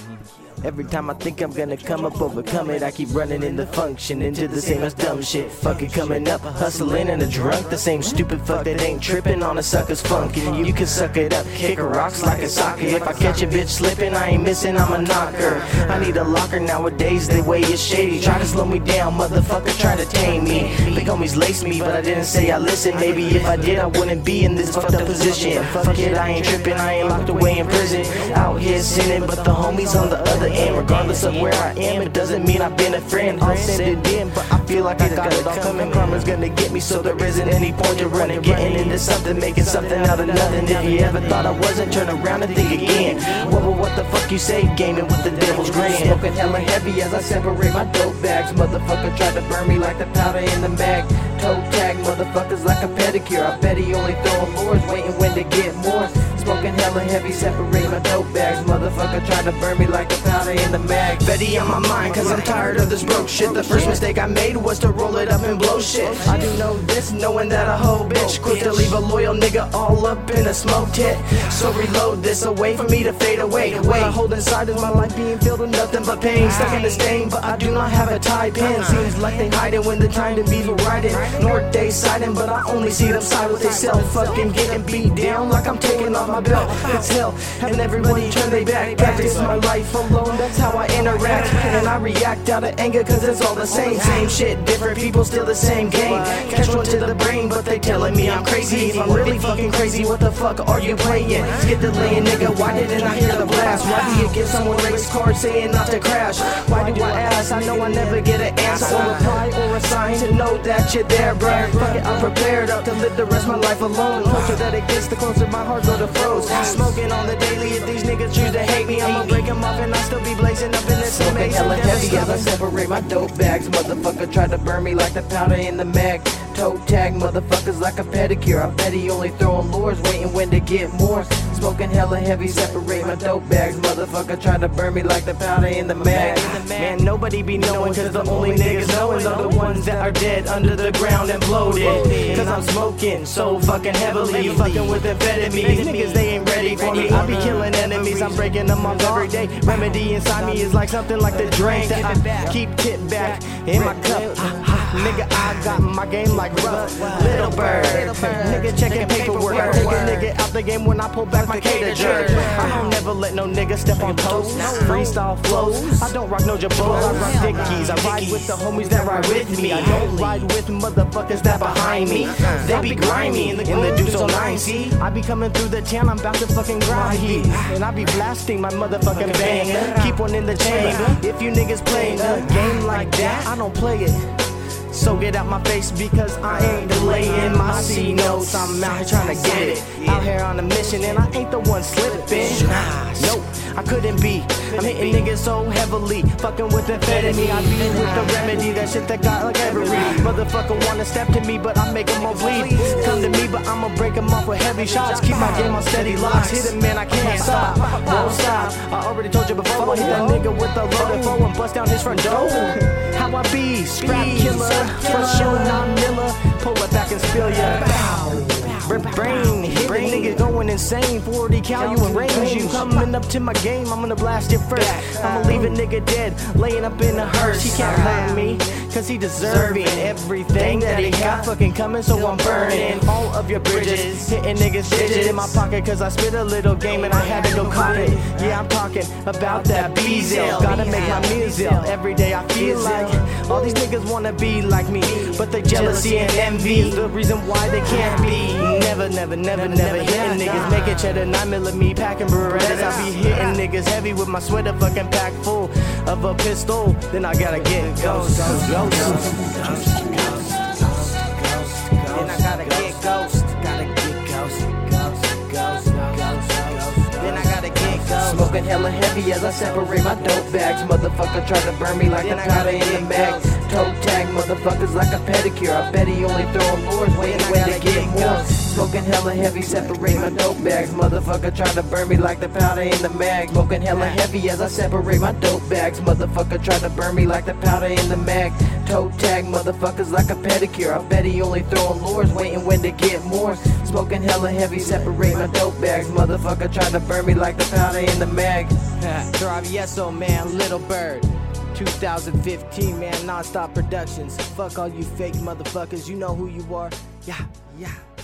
Every time I think I'm gonna come up, overcome it, I keep running in the function into the same as dumb shit. Fuck it, coming up, hustling and a drunk, the same stupid fuck that ain't tripping on a sucker's funk. And you can suck it up, kick rocks like a soccer. If I catch a bitch slipping, I ain't missing, I'm a knocker. I need a locker nowadays, the way it's shady. Try to slow me down, motherfucker, try to tame me. The homies laced me, but I didn't say I listened. Maybe if I did, I wouldn't be in this fucked up position. Fuck it, I ain't tripping, I ain't locked away in prison. Out here sinning, but the homies on the other end. Regardless of where I am, it doesn't mean I've been a friend. All said and done, but I feel like I got it all coming. Karma's gonna get me, so there isn't any point to running. Getting into something, making something out of nothing. If you ever thought I wasn't, turn around and think again. What the fuck you say, gaming with the devil's grin. Smoking hella heavy as I separate my dope bags. Motherfucker tried to burn me like the powder in the mag. Toe tag motherfuckers like a pedicure. I bet he only throwing lures, waiting when to get more. Smoking hella heavy, separate my dope bags. Motherfucker tried to burn me like the powder in the mag. Betty on my mind, cause I'm tired of this broke shit. The first mistake I made was to roll it up and blow shit. I do know this, knowing that a hoe bitch quick to leave a loyal nigga all up in a smoke tit. So reload this away for me to fade away. What I hold inside is my life being filled with nothing but pain. Stuck in the stain, but I do not have a tie pin. Seems like they hiding when the time to be riding. North they siding, but I only see them side with they self. Fucking getting beat down like I'm taking off my belt. It's hell, and everybody turn their back. Practice my life alone, that's how I interact. And I react out of anger cause it's all the same. Same shit, different people, still the same game. Catch one to the brain, but they telling me I'm crazy. If I'm really fucking crazy, what the fuck are you playing? Get delaying, nigga, why didn't I hear the blast? Why do you give someone race card saying not to crash? Why do I ask? I know I never get an answer or reply or a sign to know that you're there, bruh. Fuck it, I'm prepared up to live the rest of my life alone. The closer that it gets, the closer my heart go to froze. Smoking on the daily, if these niggas choose to hate me, I'ma break them off and I'll still be blazing up in this Smoking hella heavy as I separate my dope bags. Motherfucker tried to burn me like the powder in the mag. Toe tag motherfuckers like a pedicure. I bet he only throwing lures, waiting when to get more. Smoking hella heavy, separate my dope bags. Motherfucker tried to burn me like the powder in the mag. Man, nobody be knowing, cause the only niggas knowing are the ones that are dead under the ground and bloated. Cause I'm smoking so fucking heavily, fucking with amphetamines. Niggas, they ain't ready for me. I be killing enemies, I'm breaking them off every day. Remedy inside me is like something like the drink that I keep tipped back in my cup. Nigga, I got my game like rough. Little bird, nigga checking paperwork. I take a nigga out the game when I pull back my cater jerk. I don't never let no nigga step on toes. Freestyle flows, I don't rock no jabos. I rock dickies, I ride with the homies that ride with me. I don't ride with motherfuckers that behind me. They be grimy in the deuce 09. See, I be coming through the town, I'm about to fucking grind heat. And I be blasting my motherfucking bang. Keep one in the chamber. If you niggas playing a game like that, I don't play it. So get out my face because I ain't delaying my C notes. I'm out here trying to get it. Out here on a mission and I ain't the one slipping. Nope, I couldn't be. I'm hitting niggas so heavily, fucking with amphetamine. I be with the remedy, that shit that got like every motherfucker wanna step to me, but I make them all bleed. Come to me, but I'ma break them off with heavy shots. Keep my game on steady locks. Hit him, man, I can't stop. Won't stop. I already told you before, I hit that nigga with a loaded foe and bust down his front door. How I be, scrap killer, first show 9 Miller, pull it back and spill ya. Brain, hit the nigga going insane. 40 cal, you in range. You coming up to my game, I'm gonna blast it first. I'ma leave a nigga dead, laying up in a hearse. He can't learn me, cause he deserving everything that he got fucking coming, so I'm burning all of your bridges. Hitting niggas digits in my pocket, cause I spit a little game and I had to go cop it. Yeah, I'm talking about that B-Zell. Gotta make my meals ill. Every day I feel like all these niggas wanna be like me, but the jealousy and envy is the reason why they can't be. Never hitting niggas, making cheddar 9mm, packing Berettas. I be hitting niggas heavy with my sweater fucking packed full of a pistol. Then I gotta get ghost. Then I gotta get ghost. Then I gotta get ghost. Smoking hella heavy as I separate my dope bags. Motherfucker tried to burn me like the powder in the mag. Toe tag motherfuckers like a pedicure. I bet he only throwing lures, waiting when to get more. Smoking hella heavy, separate my dope bags. Motherfucker tried to burn me like the powder in the mag. Smoking hella heavy as I separate my dope bags. Motherfucker tried to burn me like the powder in the mag. Toe tag motherfucker. motherfuckers like a pedicure. I bet he only throwing lures, waiting when to get more. Smoking hella heavy, separate my dope bags. Motherfucker tried to burn me like the powder in the mag. Travieso, man, Little Bird. 2015, man, Non-Stop Productions. Fuck all you fake motherfuckers, you know who you are. Yeah, yeah.